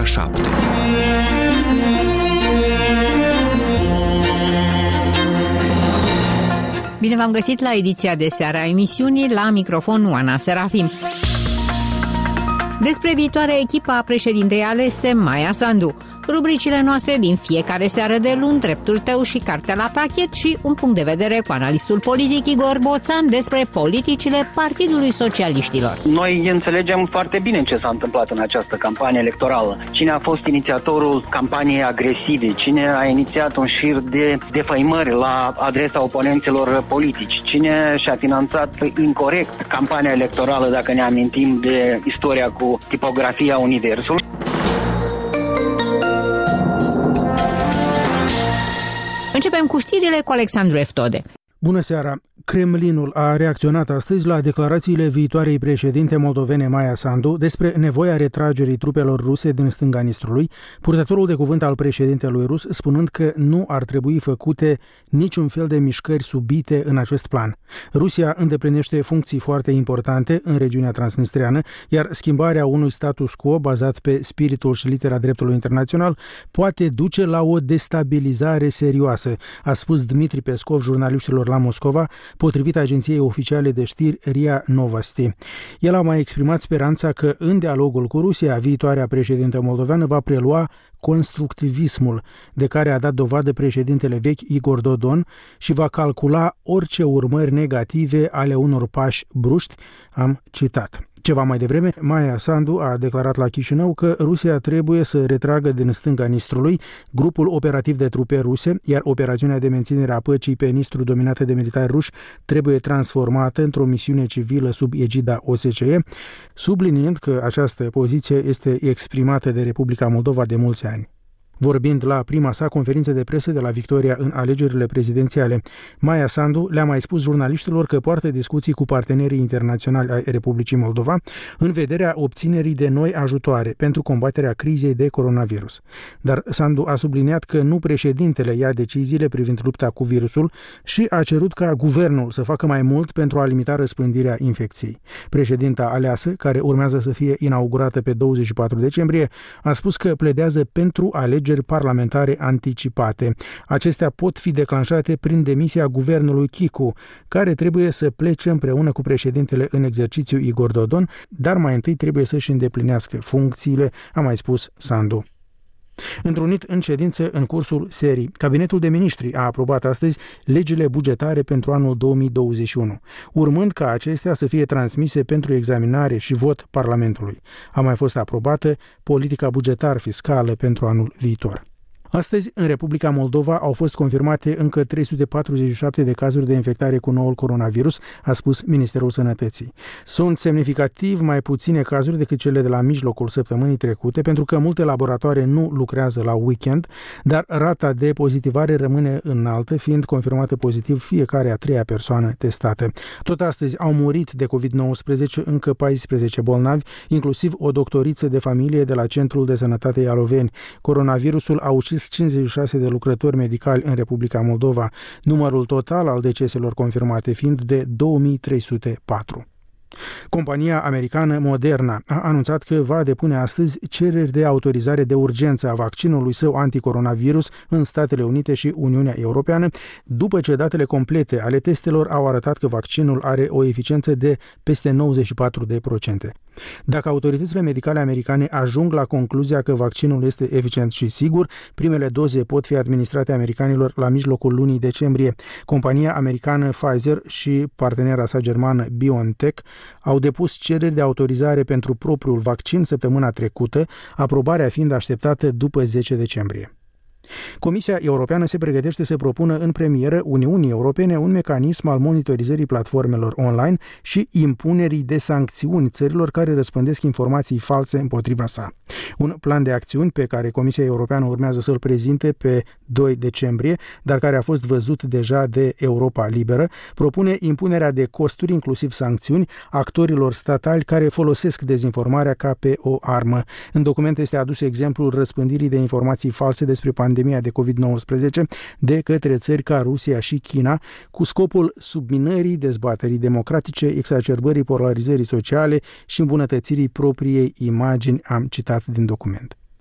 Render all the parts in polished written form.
7. Bine v-am găsit la ediția de seară a emisiunii, la microfon Oana Serafim. Despre viitoarea echipă a președintei alese, Maia Sandu. Rubricile noastre din fiecare seară de luni, Dreptul tău și Cartea la pachet și un punct de vedere cu analistul politic Igor Boțan despre politicile Partidului Socialiștilor. Noi înțelegem foarte bine ce s-a întâmplat în această campanie electorală. Cine a fost inițiatorul campaniei agresive, cine a inițiat un șir de defăimări la adresa oponenților politici, cine și-a finanțat incorect campania electorală, dacă ne amintim de istoria cu tipografia Universul. Începem cu știrile cu Alexandru Eftode. Bună seara! Kremlinul a reacționat astăzi la declarațiile viitoarei președinte moldovene Maia Sandu despre nevoia retragerii trupelor ruse din stânga Nistrului, purtătorul de cuvânt al președintelui rus spunând că nu ar trebui făcute niciun fel de mișcări subite în acest plan. Rusia îndeplinește funcții foarte importante în regiunea transnistreană, iar schimbarea unui status quo bazat pe spiritul și litera dreptului internațional poate duce la o destabilizare serioasă, a spus Dmitri Peskov jurnaliștilor la Moscova, potrivit agenției oficiale de știri RIA Novosti. El a mai exprimat speranța că în dialogul cu Rusia, viitoarea președintă moldoveană va prelua constructivismul de care a dat dovadă președintele vechi Igor Dodon și va calcula orice urmări negative ale unor pași bruști, am citat. Ceva mai devreme, Maia Sandu a declarat la Chișinău că Rusia trebuie să retragă din stânga Nistrului grupul operativ de trupe ruse, iar operațiunea de menținere a păcii pe Nistru dominată de militari ruși trebuie transformată într-o misiune civilă sub egida OSCE, subliniind că această poziție este exprimată de Republica Moldova de mulți ani. Vorbind la prima sa conferință de presă de la victoria în alegerile prezidențiale, Maia Sandu le-a mai spus jurnaliștilor că poartă discuții cu partenerii internaționali ai Republicii Moldova în vederea obținerii de noi ajutoare pentru combaterea crizei de coronavirus. Dar Sandu a subliniat că nu președintele ia deciziile privind lupta cu virusul și a cerut ca guvernul să facă mai mult pentru a limita răspândirea infecției. Președinta aleasă, care urmează să fie inaugurată pe 24 decembrie, a spus că pledează pentru alegeri parlamentare anticipate. Acestea pot fi declanșate prin demisia guvernului Chicu, care trebuie să plece împreună cu președintele în exercițiu Igor Dodon, dar mai întâi trebuie să-și îndeplinească funcțiile, a mai spus Sandu. Întrunit în ședință în cursul serii, Cabinetul de Miniștri a aprobat astăzi legile bugetare pentru anul 2021, urmând ca acestea să fie transmise pentru examinare și vot Parlamentului. A mai fost aprobată politica bugetar-fiscală pentru anul viitor. Astăzi, în Republica Moldova au fost confirmate încă 347 de cazuri de infectare cu noul coronavirus, a spus Ministerul Sănătății. Sunt semnificativ mai puține cazuri decât cele de la mijlocul săptămânii trecute, pentru că multe laboratoare nu lucrează la weekend, dar rata de pozitivare rămâne înaltă, fiind confirmată pozitiv fiecare a treia persoană testată. Tot astăzi au murit de COVID-19 încă 14 bolnavi, inclusiv o doctoriță de familie de la Centrul de Sănătate Ialoveni. Coronavirusul a ucis 56 de lucrători medicali în Republica Moldova, numărul total al deceselor confirmate fiind de 2304. Compania americană Moderna a anunțat că va depune astăzi cereri de autorizare de urgență a vaccinului său anticoronavirus în Statele Unite și Uniunea Europeană, după ce datele complete ale testelor au arătat că vaccinul are o eficiență de peste 94%. Dacă autoritățile medicale americane ajung la concluzia că vaccinul este eficient și sigur, primele doze pot fi administrate americanilor la mijlocul lunii decembrie. Compania americană Pfizer și partenera sa germană BioNTech au depus cereri de autorizare pentru propriul vaccin săptămâna trecută, aprobarea fiind așteptată după 10 decembrie. Comisia Europeană se pregătește să propună în premieră Uniunii Europene un mecanism al monitorizării platformelor online și impunerii de sancțiuni țărilor care răspândesc informații false împotriva sa. Un plan de acțiuni pe care Comisia Europeană urmează să-l prezinte pe 2 decembrie, dar care a fost văzut deja de Europa Liberă, propune impunerea de costuri, inclusiv sancțiuni, actorilor statali care folosesc dezinformarea ca pe o armă. În document este adus exemplul răspândirii de informații false despre pandemia de COVID-19 de către țări ca Rusia și China, cu scopul subminării dezbaterii democratice, exacerbării polarizării sociale și îmbunătățirii propriei imagini, am citat din document.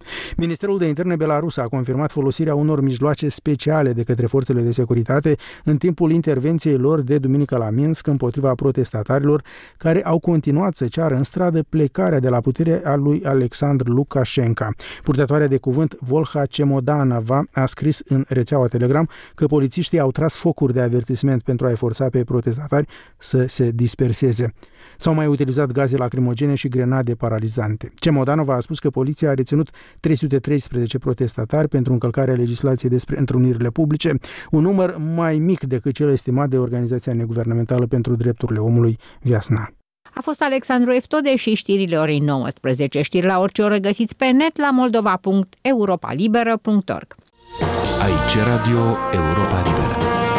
Ministerul de Interne belarus a confirmat folosirea unor mijloace speciale de către forțele de securitate în timpul intervenției lor de duminică la Minsk împotriva protestatarilor care au continuat să ceară în stradă plecarea de la putere a lui Alexandru Lukashenko. Purtătoarea de cuvânt Volha Chemodanova a scris în rețeaua Telegram că polițiștii au tras focuri de avertisment pentru a-i forța pe protestatari să se disperseze. S-au mai utilizat gaze lacrimogene și grenade paralizante. Chemodanova a spus că poliția a reținut 313 protestatari pentru încălcarea legislației despre întrunirile publice, un număr mai mic decât cel estimat de Organizația Neguvernamentală pentru Drepturile Omului, Viasna. A fost Alexandru Eftode și știrile orei 19. Știri la orice oră găsiți pe net la moldova.europalibera.org. Aici Radio Europa Liberă.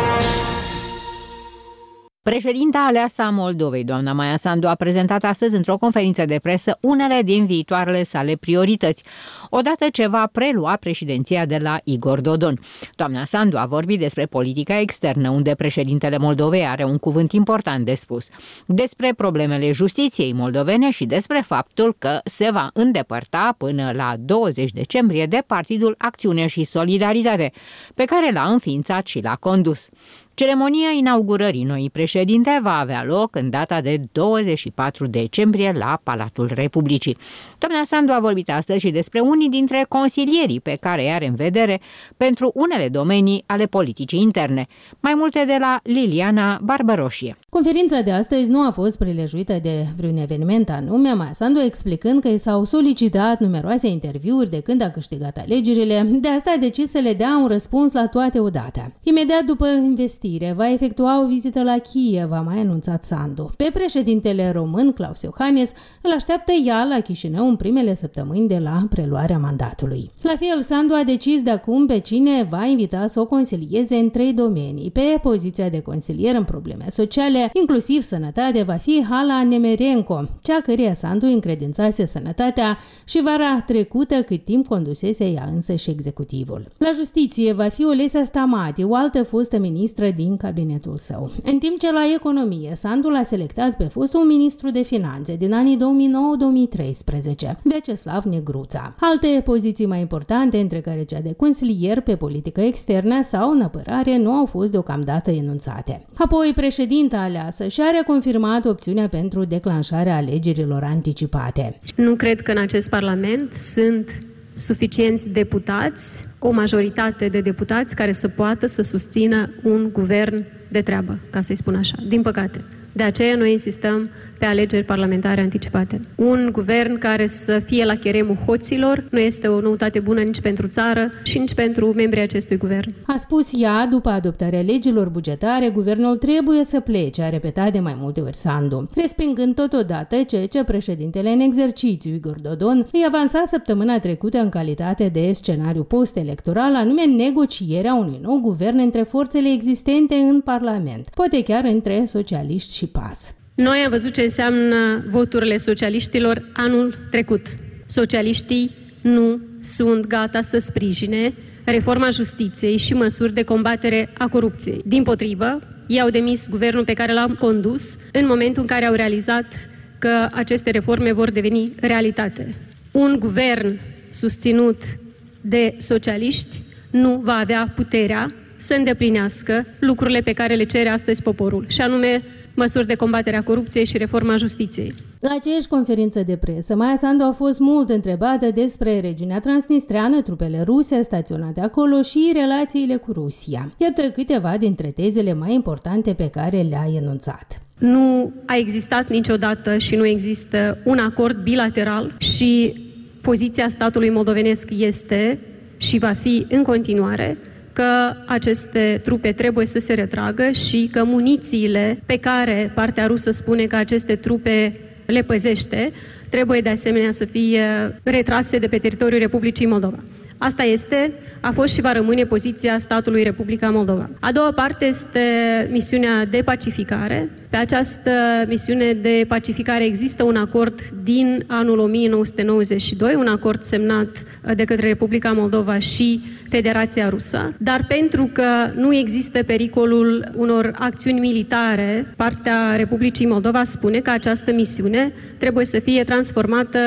Președinta aleasă a Moldovei, doamna Maia Sandu, a prezentat astăzi într-o conferință de presă unele din viitoarele sale priorități, odată ce va prelua președinția de la Igor Dodon. Doamna Sandu a vorbit despre politica externă, unde președintele Moldovei are un cuvânt important de spus, despre problemele justiției moldovene și despre faptul că se va îndepărta până la 20 decembrie de Partidul Acțiune și Solidaritate, pe care l-a înființat și l-a condus. Ceremonia inaugurării noii președinte va avea loc în data de 24 decembrie la Palatul Republicii. Doamna Sandu a vorbit astăzi și despre unii dintre consilierii pe care îi are în vedere pentru unele domenii ale politicii interne. Mai multe de la Liliana Barbaroșie. Conferința de astăzi nu a fost prilejuită de vreun eveniment anume, Maia Sandu explicând că i s-au solicitat numeroase interviuri de când a câștigat alegerile, de asta a decis să le dea un răspuns la toate odată. Imediat după investire va efectua o vizită la Kiev, a mai anunțat Sandu. Pe președintele român, Klaus Iohannis, îl așteaptă ea la Chișinău în primele săptămâni de la preluarea mandatului. La fel, Sandu a decis de acum pe cine va invita să o consilieze în 3 domenii. Pe poziția de consilier în probleme sociale, inclusiv sănătate, va fi Hala Nemerenko, cea căreia Sandu încredințase sănătatea și vara trecută cât timp condusese ea însă și executivul. La justiție va fi Olesia Stamati, o altă fostă ministră din cabinetul său. În timp ce la economie, Sandu l-a selectat pe fostul ministru de finanțe din anii 2009-2013, Vyacheslav Negruța. Alte poziții mai importante, între care cea de consilier pe politică externă sau în apărare, nu au fost deocamdată enunțate. Apoi, președinta aleasă și-a reconfirmat opțiunea pentru declanșarea alegerilor anticipate. Nu cred că în acest Parlament sunt suficienți deputați, o majoritate de deputați care să poată să susțină un guvern de treabă, ca să-i spun așa, din păcate. De aceea noi insistăm pe alegeri parlamentare anticipate. Un guvern care să fie la cheremul hoților nu este o noutate bună nici pentru țară și nici pentru membrii acestui guvern. A spus ea, după adoptarea legilor bugetare, guvernul trebuie să plece, a repetat de mai multe ori Sandu, respingând totodată ceea ce președintele în exercițiu Igor Dodon îi avansa săptămâna trecută în calitate de scenariu post-electoral, anume negocierea unui nou guvern între forțele existente în Parlament, poate chiar între socialiști și PAS. Noi am văzut ce înseamnă voturile socialiștilor anul trecut. Socialiștii nu sunt gata să sprijine reforma justiției și măsuri de combatere a corupției. Dimpotrivă, ei au demis guvernul pe care l-am condus în momentul în care au realizat că aceste reforme vor deveni realitate. Un guvern susținut de socialiști nu va avea puterea să îndeplinească lucrurile pe care le cere astăzi poporul, și anume măsuri de combatere a corupției și reforma justiției. La aceeași conferință de presă, Maia Sandu a fost mult întrebată despre regiunea transnistreană, trupele ruse staționate acolo și relațiile cu Rusia. Iată câteva dintre tezele mai importante pe care le-a enunțat. Nu a existat niciodată și nu există un acord bilateral și poziția statului moldovenesc este și va fi în continuare că aceste trupe trebuie să se retragă și că munițiile pe care partea rusă spune că aceste trupe le păzește trebuie de asemenea să fie retrase de pe teritoriul Republicii Moldova. Asta a fost și va rămâne poziția statului Republica Moldova. A doua parte este misiunea de pacificare. Pe această misiune de pacificare există un acord din anul 1992, un acord semnat de către Republica Moldova și Federația Rusă, dar pentru că nu există pericolul unor acțiuni militare, partea Republicii Moldova spune că această misiune trebuie să fie transformată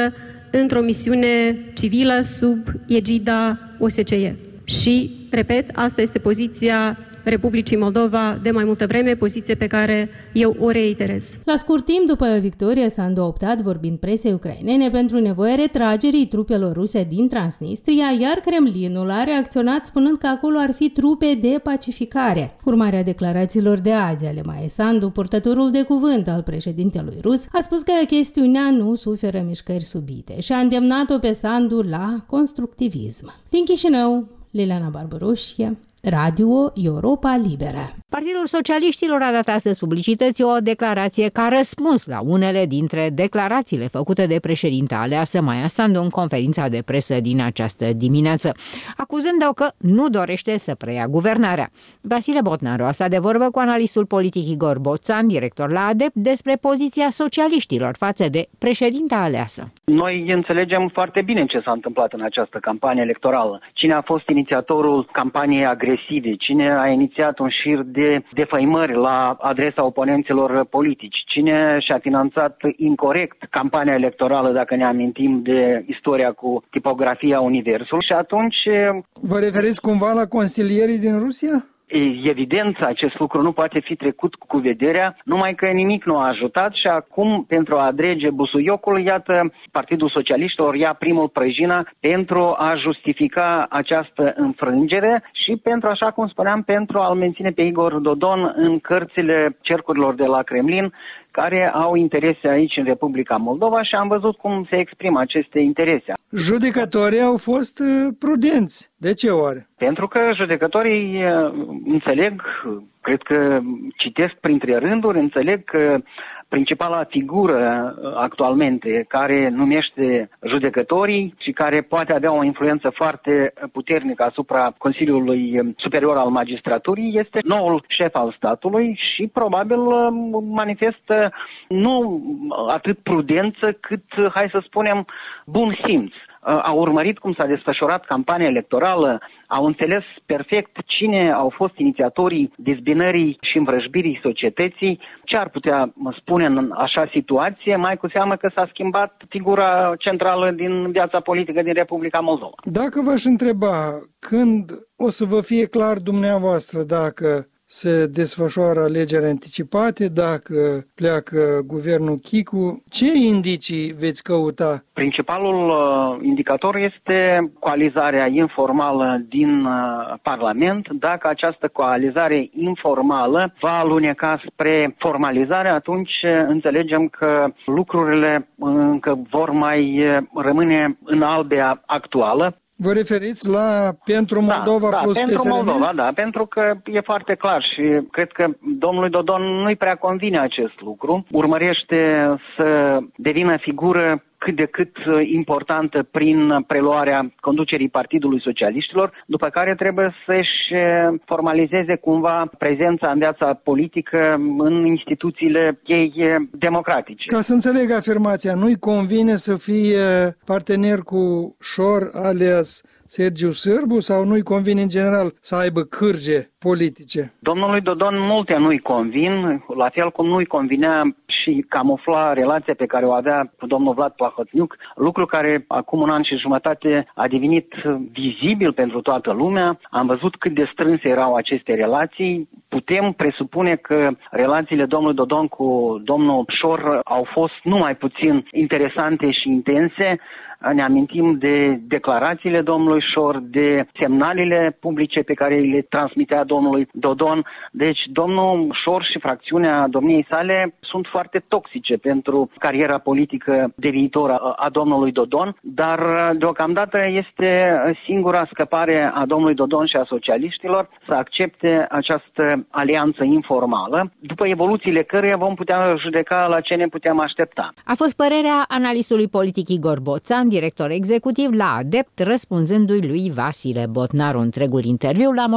într-o misiune civilă sub egida OSCE. Și, repet, asta este poziția Republicii Moldova de mai multă vreme, poziție pe care eu o reiterez. La scurt timp după victorie, Sandu a optat, vorbind presei ucrainene, pentru nevoia retragerii trupelor ruse din Transnistria, iar Kremlinul a reacționat spunând că acolo ar fi trupe de pacificare. Urmarea declarațiilor de azi ale Maiei Sandu, purtătorul de cuvânt al președintelui rus, a spus că chestiunea nu suferă mișcări subite și a îndemnat-o pe Sandu la constructivism. Din Chișinău, Liliana Barbaroșie, Radio Europa Liberă. Partidul Socialiștilor a dat astăzi publicității o declarație ca răspuns la unele dintre declarațiile făcute de președinta aleasă Maia Sandu în conferința de presă din această dimineață, acuzând-o că nu dorește să preia guvernarea. Vasile Botnaru a stat de vorbă cu analistul politic Igor Boțan, director la ADEP, despre poziția socialiștilor față de președinta aleasă. Noi înțelegem foarte bine ce s-a întâmplat în această campanie electorală. Cine a fost inițiatorul campaniei agresive, cine a inițiat un șir de defăimări la adresa oponenților politici, cine și-a finanțat incorect campania electorală, dacă ne amintim de istoria cu tipografia Universul. Și atunci... Vă referiți cumva la consilierii din Rusia? Evident, acest lucru nu poate fi trecut cu vederea, numai că nimic nu a ajutat și acum, pentru a adrege busuiocul, iată, Partidul Socialiștilor ia primul prăjina pentru a justifica această înfrângere și pentru, așa cum spuneam, pentru a-l menține pe Igor Dodon în cărțile cercurilor de la Kremlin, care au interese aici în Republica Moldova și am văzut cum se exprimă aceste interese. Judecătorii au fost prudenți. De ce oare? Pentru că judecătorii înțeleg, cred că citesc printre rânduri, înțeleg că principala figură actualmente care numește judecătorii și care poate avea o influență foarte puternică asupra Consiliului Superior al Magistraturii este noul șef al statului și probabil manifestă nu atât prudență cât, hai să spunem, bun simț. Au urmărit cum s-a desfășurat campania electorală, au înțeles perfect cine au fost inițiatorii dezbinării și învrăjbirii societății, ce ar putea spune în așa situație, mai cu seamă că s-a schimbat figura centrală din viața politică din Republica Moldova. Dacă v-aș întreba când o să vă fie clar dumneavoastră dacă se desfășoară alegeri anticipate, dacă pleacă guvernul Chicu, ce indicii veți căuta? Principalul indicator este coalizarea informală din Parlament. Dacă această coalizare informală va aluneca spre formalizare, atunci înțelegem că lucrurile încă vor mai rămâne în albea actuală. Vă referiți la pentru Moldova plus pentru PSRM? Moldova, da, pentru că e foarte clar și cred că domnului Dodon nu-i prea convine acest lucru. Urmărește să devină figură cât de cât importantă prin preluarea conducerii Partidului Socialiștilor, după care trebuie să-și formalizeze cumva prezența în viața politică în instituțiile ei democratice. Ca să înțeleg afirmația, nu-i convine să fie partener cu Șor alias Sergiu Sârbu sau nu-i convine în general să aibă cârje politice? Domnului Dodon multe nu-i convin, la fel cum nu-i convinea și camufla relația pe care o avea cu domnul Vlad Plahotniuc, lucru care acum un an și jumătate a devenit vizibil pentru toată lumea. Am văzut cât de strânse erau aceste relații. Putem presupune că relațiile domnului Dodon cu domnul Șor au fost numai puțin interesante și intense. Ne amintim de declarațiile domnului Șor, de semnalele publice pe care le transmitea domnului Dodon. Deci domnul Șor și fracțiunea domniei sale sunt foarte toxice pentru cariera politică de viitor a domnului Dodon, dar deocamdată este singura scăpare a domnului Dodon și a socialiștilor să accepte această alianță informală, după evoluțiile căreia vom putea judeca la ce ne putem aștepta. A fost părerea analistului politic Igor Boțan, director executiv la ADEPT, răspunzându-i lui Vasile Botnaru. Întregul interviu la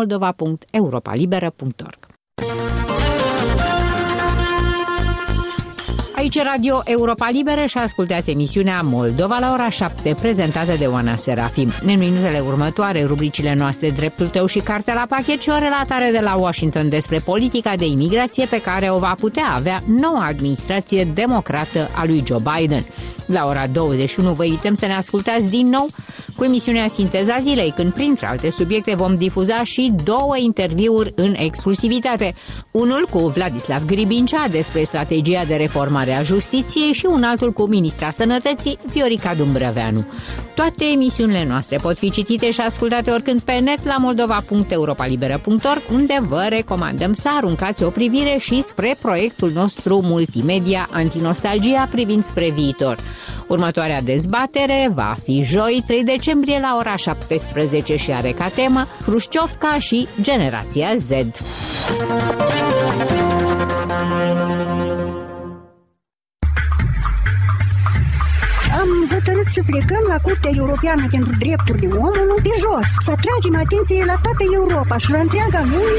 moldova.europalibera.org. Aici Radio Europa Liberă și ascultați emisiunea Moldova la ora 7, prezentată de Oana Serafim. În minutele următoare, rubricile noastre Dreptul tău și Cartea la pachet și o relatare de la Washington despre politica de imigrație pe care o va putea avea noua administrație democrată a lui Joe Biden. La ora 21 vă invităm să ne ascultați din nou cu emisiunea Sinteza Zilei, când printre alte subiecte vom difuza și 2 interviuri în exclusivitate. Unul cu Vladislav Gribincea despre strategia de reformare a justiției și un altul cu ministra Sănătății, Viorica Dumbrăveanu. Toate emisiunile noastre pot fi citite și ascultate oricând pe net la moldova.europalibera.org, unde vă recomandăm să aruncați o privire și spre proiectul nostru multimedia Antinostalgia privind spre viitor. Următoarea dezbatere va fi joi, 3 decembrie, la ora 17 și are ca temă Hrușciovca și Generația Z. Am hotărât să plecăm la Curtea Europeană pentru Drepturile Omului pe jos, să atragem atenție la toată Europa și la întreaga lume.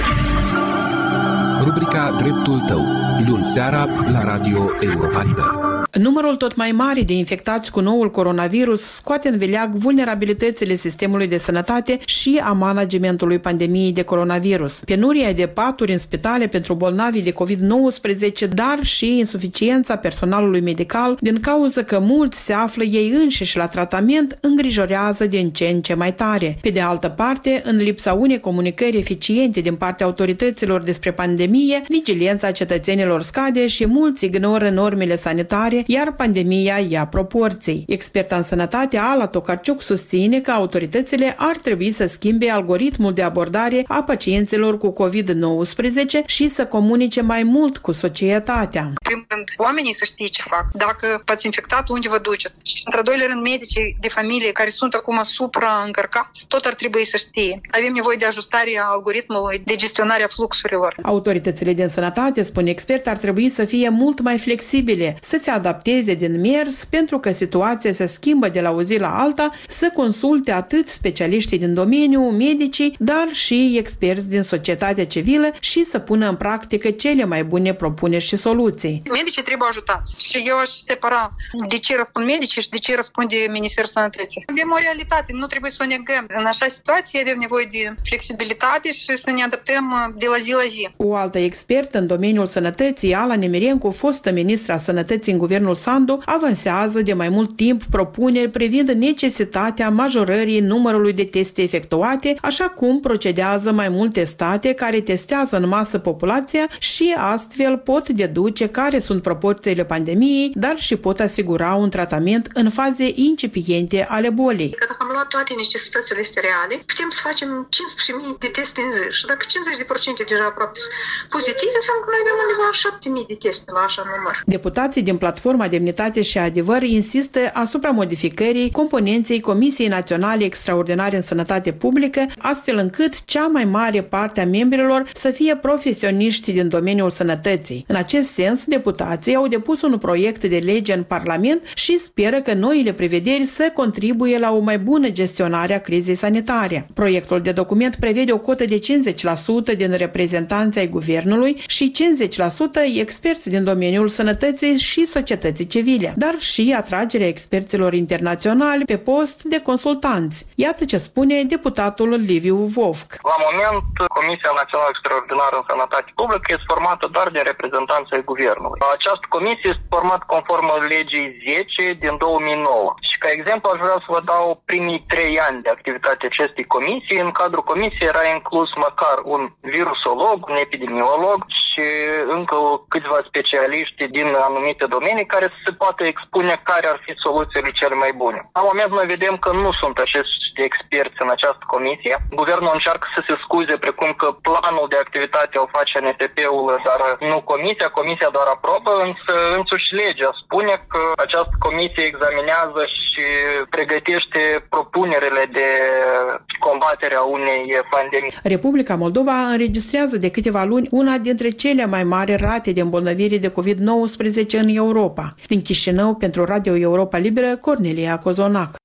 Rubrica Dreptul tău, luni seara la Radio Europa Liberă. Numărul tot mai mare de infectați cu noul coronavirus scoate în vileag vulnerabilitățile sistemului de sănătate și a managementului pandemiei de coronavirus. Penuria de paturi în spitale pentru bolnavii de COVID-19, dar și insuficiența personalului medical, din cauza că mulți se află ei înșiși la tratament, îngrijorează din ce în ce mai tare. Pe de altă parte, în lipsa unei comunicări eficiente din partea autorităților despre pandemie, vigilența cetățenilor scade și mulți ignoră normele sanitare, iar pandemia ia proporții. Experta în sănătate Ala Tokarciuk susține că autoritățile ar trebui să schimbe algoritmul de abordare a pacienților cu COVID-19 și să comunice mai mult cu societatea. În primul rând, oamenii să știe ce fac. Dacă v-ați infectat, unde vă duceți? Și într-al doilea rând, medicii de familie care sunt acum supraîncărcați, tot ar trebui să știe. Avem nevoie de ajustarea algoritmului de gestionare a fluxurilor. Autoritățile din sănătate, spune expert, ar trebui să fie mult mai flexibile, să se adapteze din mers, pentru că situația se schimbă de la o zi la alta, să consulte atât specialiștii din domeniu, medicii, dar și experți din societatea civilă și să pună în practică cele mai bune propuneri și soluții. Medicii trebuie ajutați și eu aș separa de ce răspund medicii și de ce răspunde Ministerul Sănătății. Avem o realitate, nu trebuie să o negăm. În așa situație avem nevoie de flexibilitate și să ne adaptăm de la zi la zi. O altă expertă în domeniul sănătății, Ala Nemirencu, fostă ministra Sănătății în guvernul Sandu, avansează de mai mult timp propuneri privind necesitatea majorării numărului de teste efectuate, așa cum procedează mai multe state care testează în masă populația și astfel pot deduce care sunt proporțiile pandemiei, dar și pot asigura un tratament în faze incipiente ale bolii. Că dacă am luat toate necesitățile reale, putem să facem 15.000 de teste în zi și dacă 50% deja aproape pozitive, înseamnă că noi avem undeva 7.000 de teste la așa număr. Deputații din platforma Demnitate și Adevăr insistă asupra modificării componenței Comisiei Naționale Extraordinare în Sănătate Publică, astfel încât cea mai mare parte a membrilor să fie profesioniști din domeniul sănătății. În acest sens, deputații au depus un proiect de lege în Parlament și speră că noile prevederi să contribuie la o mai bună gestionare a crizei sanitare. Proiectul de document prevede o cotă de 50% din reprezentanții ai guvernului și 50% experți din domeniul sănătății și societății civile, dar și atragerea experților internaționali pe post de consultanți. Iată ce spune deputatul Liviu Vovc. La moment, Comisia Națională Extraordinară în Sănătate Publică este formată doar de reprezentanții ai guvernului. Această comisie este formată conform legii 10 din 2009. Și ca exemplu aș vrea să vă dau primii 3 ani de activitate acestei comisii. În cadrul comisiei era inclus măcar un virusolog, un epidemiolog și încă câțiva specialiști din anumite domenii care să se poată expune care ar fi soluțiile cele mai bune. La moment noi vedem că nu sunt acești experți în această comisie. Guvernul încearcă să se scuze precum că planul de activitate o face NTP-ul, dar nu comisia. Comisia doar aprobă, însă însuși legea spune că această comisie examinează și pregătește propunerile de combatere a unei pandemii. Republica Moldova înregistrează de câteva luni una dintre cele mai mari rate de îmbolnăvire de COVID-19 în Europa. Din Chișinău, pentru Radio Europa Liberă, Cornelia Cozonac.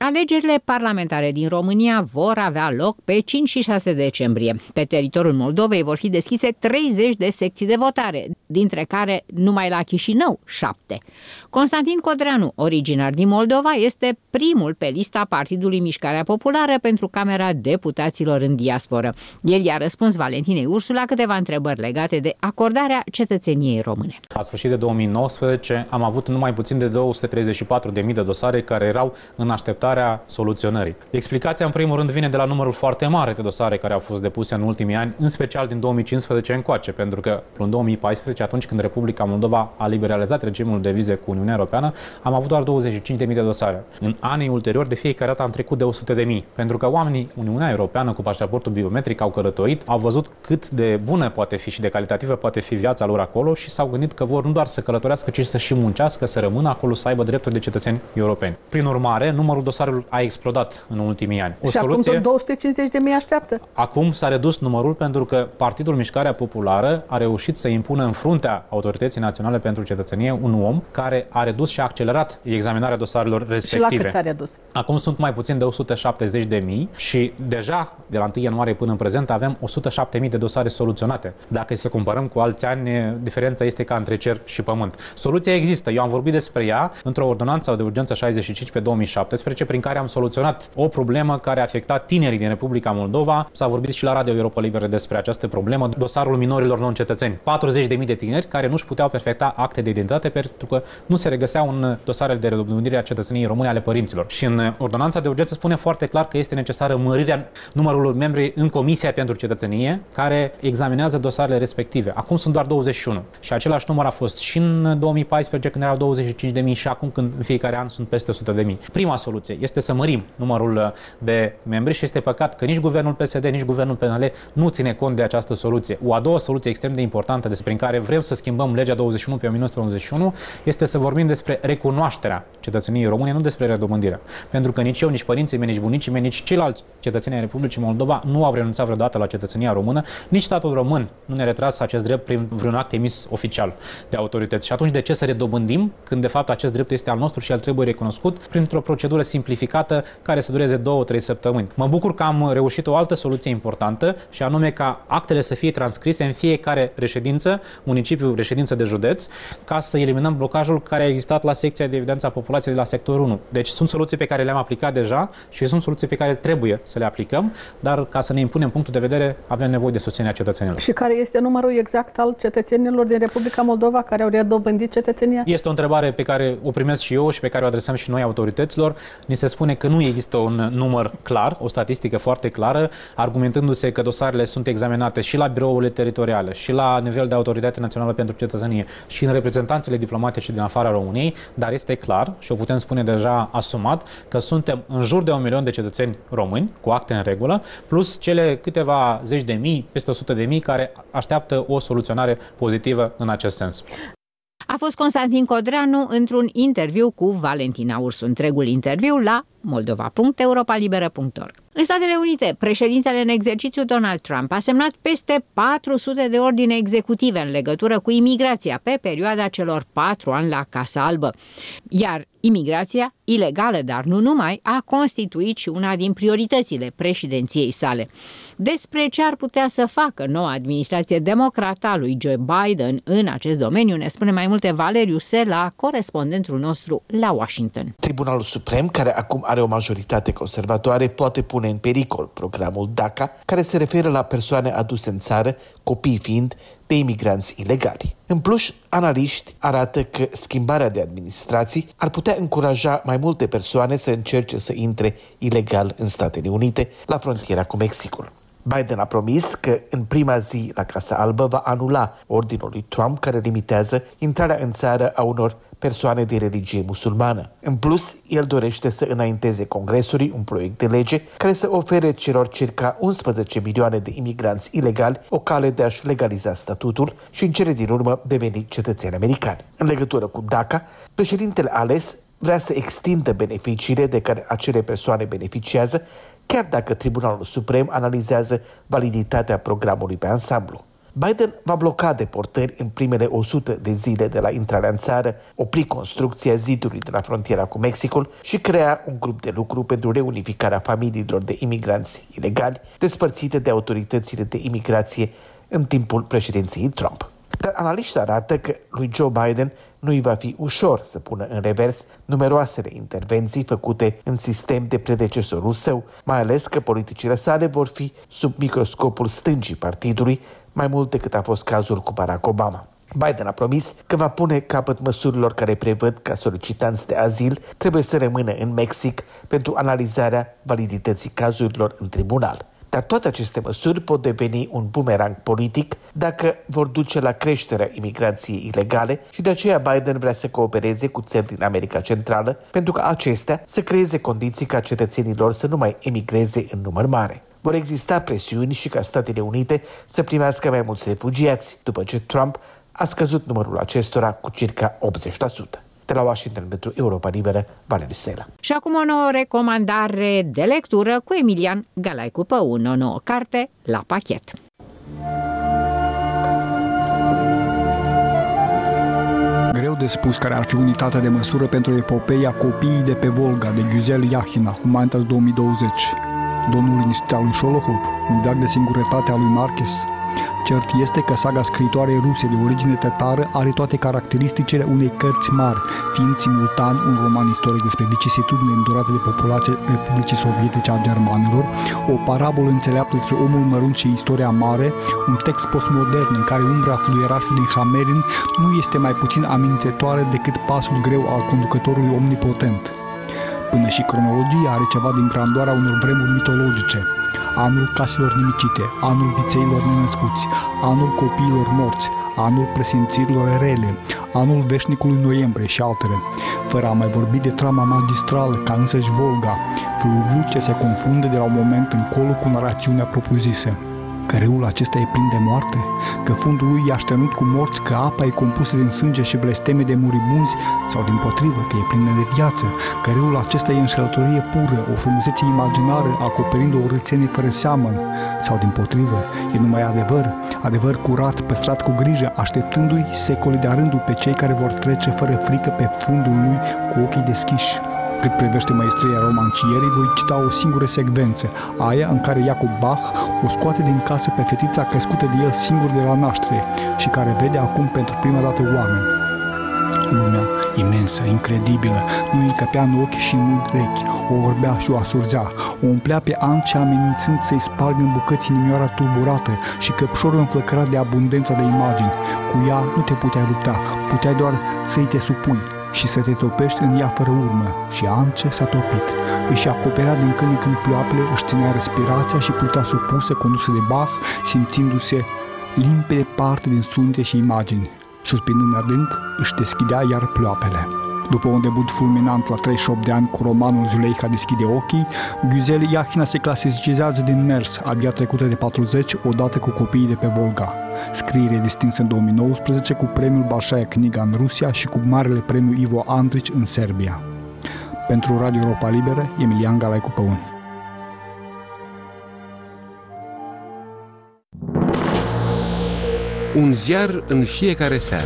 Alegerile parlamentare din România vor avea loc pe 5 și 6 decembrie. Pe teritoriul Moldovei vor fi deschise 30 de secții de votare, dintre care numai la Chișinău 7. Constantin Codreanu, originar din Moldova, este primul pe lista Partidului Mișcarea Populară pentru Camera Deputaților în diasporă. El i-a răspuns Valentinei Ursu la câteva întrebări legate de acordarea cetățeniei române. La sfârșit de 2019 am avut numai puțin de 234.000 de dosare care erau în așteptarea soluționării. Explicația, în primul rând, vine de la numărul foarte mare de dosare care au fost depuse în ultimii ani, în special din 2015 încoace, pentru că în 2014, atunci când Republica Moldova a liberalizat regimul de vize cu Uniunea Europeană, am avut doar 25.000 de dosare. În anii ulteriori, de fiecare dată am trecut de 100.000, pentru că oamenii Uniunea Europeană cu pașaportul biometric au călătorit, au văzut cât de bună poate fi și de calitativă poate fi viața lor acolo și s-au gândit că vor nu doar să călătorească, ci să și muncească, să rămână acolo, să aibă drepturi de cetățeni europeni. Prin urmare, numărul dosarelor a explodat în ultimii ani. Și acum tot 250.000 așteaptă. Acum s-a redus numărul pentru că Partidul Mișcarea Populară a reușit să impună în fruntea Autorității Naționale pentru Cetățenie un om care a redus și a accelerat examinarea dosarelor respective. Și la cât s-a redus? Acum sunt mai puțin de 170.000 și deja de la 1 ianuarie până în prezent avem 107.000 de dosare soluționate. Dacă să comparăm cu alți ani, diferența este ca între cer și pământ. Soluția există. Eu am vorbit despre ea într-o ordonanță de urgență 65 pe 2017, prin care am soluționat o problemă care a afectat tinerii din Republica Moldova. S-a vorbit și la Radio Europa Liberă despre această problemă, dosarul minorilor non-cetățeni. 40.000 de tineri care nu-și puteau perfecta acte de identitate pentru că nu se regăseau în dosarele de redobândire a cetățeniei române ale părinților. Și în ordonanța de urgență spune foarte clar că este necesară mărirea numărului membri în Comisia pentru Cetățenie, care examinează dosarele respective. Acum sunt doar 21 și același număr a fost și în 2014 când erau 25.000 și acum când în fiecare an sunt peste 100.000. Prima soluție este să mărim numărul de membri și este păcat că nici guvernul PSD, nici guvernul PNL nu ține cont de această soluție. O a doua soluție extrem de importantă despre care vrem să schimbăm legea 21 pe 1991 este să vorbim despre recunoașterea cetățeniei române, nu despre redobândirea. Pentru că nici eu, nici părinții mei, nici bunicii mei, nici ceilalți cetățeni ai Republicii Moldova nu au renunțat vreodată la cetățenia română, nici statul român nu ne-a retras acest drept prin vreun act emis oficial de autorități. Și atunci de ce să redobândim când de fapt acest drept este al nostru și el trebuie recunoscut printr-o procedură simplificată care să dureze 2-3 săptămâni. Mă bucur că am reușit o altă soluție importantă și anume ca actele să fie transcrise în fiecare reședință, municipiu, reședință de județ, ca să eliminăm blocajul care a existat la secția de evidență a populației de la sectorul 1. Deci sunt soluții pe care le-am aplicat deja și sunt soluții pe care trebuie să le aplicăm, dar ca să ne impunem punctul de vedere avem nevoie de susținerea cetățenilor. Și care este numărul exact al cetățenilor din Republica Moldova care au redobândit cetățenia? Este o întrebare pe care o primesc și eu și pe care o adresăm și noi autorităților. Ni se spune că nu există un număr clar, o statistică foarte clară, argumentându-se că dosarele sunt examinate și la birourile teritoriale, și la nivel de Autoritate Națională pentru Cetățenie, și în reprezentanțele diplomatice din afara României, dar este clar și o putem spune deja asumat că suntem în jur de 1 milion de cetățeni români cu acte în regulă, plus cele câteva zeci de mii, peste 100.000 care așteaptă o soluționare pozitivă în acest sens. A fost Constantin Codreanu într-un interviu cu Valentina Ursu. Întregul interviu la moldova.europalibera.org. În Statele Unite, președintele în exercițiu Donald Trump a semnat peste 400 de ordine executive în legătură cu imigrația pe perioada celor 4 ani la Casa Albă. Iar imigrația, ilegală, dar nu numai, a constituit și una din prioritățile președinției sale. Despre ce ar putea să facă noua administrație democrată a lui Joe Biden în acest domeniu ne spune mai multe Valeriu Sela, corespondentul nostru la Washington. Tribunalul Suprem, care acum are o majoritate conservatoare, poate pune în pericol programul DACA, care se referă la persoane aduse în țară, copii fiind, de imigranți ilegali. În plus, analiști arată că schimbarea de administrații ar putea încuraja mai multe persoane să încerce să intre ilegal în Statele Unite, la frontiera cu Mexicul. Biden a promis că în prima zi la Casa Albă va anula ordinul lui Trump care limitează intrarea în țară a unor persoane de religie musulmană. În plus, el dorește să înainteze Congresului un proiect de lege care să ofere celor circa 11 milioane de imigranți ilegali o cale de a-și legaliza statutul și în cele din urmă deveni cetățeni americani. În legătură cu DACA, președintele ales vrea să extindă beneficiile de care acele persoane beneficiază, chiar dacă Tribunalul Suprem analizează validitatea programului pe ansamblu. Biden va bloca deportări în primele 100 de zile de la intrarea în țară, opri construcția zidului de la frontiera cu Mexicul și crea un grup de lucru pentru reunificarea familiilor de imigranți ilegali despărțite de autoritățile de imigrație în timpul președinției Trump. Dar analiștii arată că lui Joe Biden nu-i va fi ușor să pună în revers numeroasele intervenții făcute în sistem de predecesorul său, mai ales că politicile sale vor fi sub microscopul stângii partidului, mai mult decât a fost cazul cu Barack Obama. Biden a promis că va pune capăt măsurilor care prevăd că solicitanți de azil trebuie să rămână în Mexic pentru analizarea validității cazurilor în tribunal. Dar toate aceste măsuri pot deveni un bumerang politic dacă vor duce la creșterea imigrației ilegale și de aceea Biden vrea să coopereze cu țări din America Centrală pentru ca acestea să creeze condiții ca cetățenilor să nu mai emigreze în număr mare. Vor exista presiuni și ca Statele Unite să primească mai mulți refugiați, după ce Trump a scăzut numărul acestora cu circa 80%. De la Washington pentru Europa Liberă, Valeriu Sela. Și acum o nouă recomandare de lectură cu Emilian Galaicu Păun, o nouă carte la pachet. Greu de spus care ar fi unitatea de măsură pentru epopeia Copiii de pe Volga de Guzel Iahina, Humanitas 2020. Domnul liniștit al lui Șolohov, un veac de singurătate a lui Marquez. Cert este că saga scriitoarei ruse de origine tatară are toate caracteristicile unei cărți mari, fiind simultan un roman istoric despre vicisitudine îndurate de populația Republicii Sovietice a germanilor, o parabolă înțeleaptă despre omul mărunt și istoria mare, un text postmodern în care umbra fluierașului din Hamelin nu este mai puțin amenințătoare decât pasul greu al conducătorului omnipotent. Până și cronologia are ceva din grandoarea unor vremuri mitologice. Anul caselor nimicite, anul vițeilor nenăscuți, anul copiilor morți, anul presimțirilor rele, anul veșnicului noiembrie și altele, fără a mai vorbi de trama magistrală ca însăși Volga, fluviul ce se confundă de la un moment încolo cu narațiunea propriu-zisă. Că râul acesta e plin de moarte, că fundul lui e așternut cu morți, că apa e compusă din sânge și blesteme de muribunzi, sau dimpotrivă, că e plină de viață, că râul acesta e înșelătorie pură, o frumusețe imaginară, acoperind o urâțenie fără seamăn, sau dimpotrivă, e numai adevăr, adevăr curat, păstrat cu grijă, așteptându-i secole de-a rândul pe cei care vor trece fără frică pe fundul lui cu ochii deschiși. Cât privește maestria romancierii, voi cita o singură secvență, aia în care Jacob Bach o scoate din casă pe fetița crescută de el singur de la naștere și care vede acum pentru prima dată oameni. Lumea imensă, incredibilă, nu îi încăpea în ochi și în urechi, o orbea și o asurzea, o umplea pe Ancea amenințând să-i spargă în bucăți inimioara tulburată și căpșorul înflăcărat de abundența de imagini. Cu ea nu te puteai lupta, puteai doar să-i te supui și să te topești în ea fără urmă. Și Ance s-a topit. Își acoperea din când în când ploapele, își ținea respirația și plutea supusă, condusă de Bach, simțindu-se limpede parte din sunete și imagini. Suspinând adânc, își deschidea iar ploapele. După un debut fulminant la 38 de ani cu romanul Zuleika deschide ochii, Guzel Iahina se clasificează din mers, abia trecută de 40, odată cu Copiii de pe Volga. Scriere distinsă în 2019 cu premiul Balșaia Kniga în Rusia și cu marele premiu Ivo Andrić în Serbia. Pentru Radio Europa Liberă, Emilian Galaicu Păun. Un ziar în fiecare seară.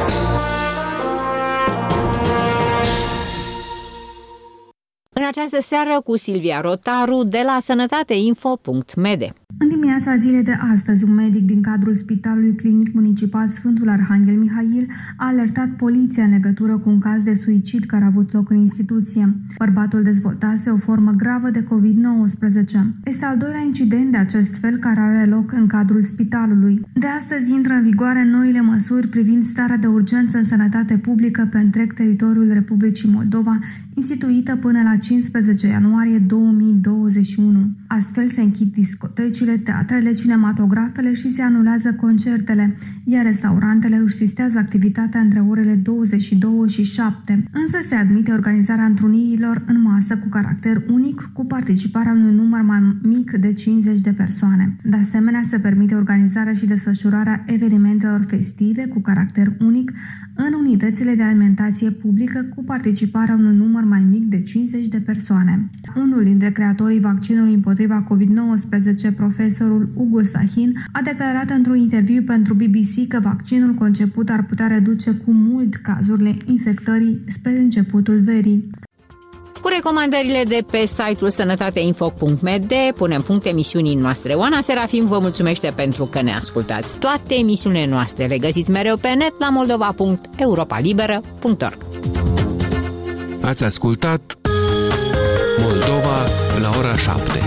În această seară cu Silvia Rotaru de la sănătateinfo.md. În dimineața zilei de astăzi, un medic din cadrul Spitalului Clinic Municipal Sfântul Arhanghel Mihail a alertat poliția în legătură cu un caz de suicid care a avut loc în instituție. Bărbatul dezvoltase o formă gravă de COVID-19. Este al doilea incident de acest fel care are loc în cadrul spitalului. De astăzi intră în vigoare noile măsuri privind starea de urgență în sănătate publică pe întreg teritoriul Republicii Moldova, instituită până la 15 ianuarie 2021. Astfel se închid discotecile, teatrele, cinematografele și se anulează concertele, iar restaurantele își sistează activitatea între orele 22 și 7. Însă se admite organizarea întrunirilor în masă cu caracter unic, cu participarea unui număr mai mic de 50 de persoane. De asemenea, se permite organizarea și desfășurarea evenimentelor festive cu caracter unic în unitățile de alimentație publică cu participarea unui număr mai mic de 50 de persoane. Unul dintre creatorii vaccinului împotriva COVID-19, profesorul Ugo Sahin, a declarat într-un interviu pentru BBC că vaccinul conceput ar putea reduce cu mult cazurile infectării spre începutul verii. Cu recomandările de pe site-ul sănătateinfo.md punem punct emisiunii noastre. Oana Serafim vă mulțumește pentru că ne ascultați. Toate emisiunile noastre le găsiți mereu pe net la moldova.europalibera.org. Ați ascultat Moldova la ora 7.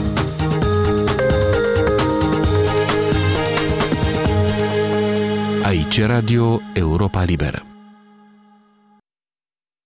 Aici Radio Europa Liberă.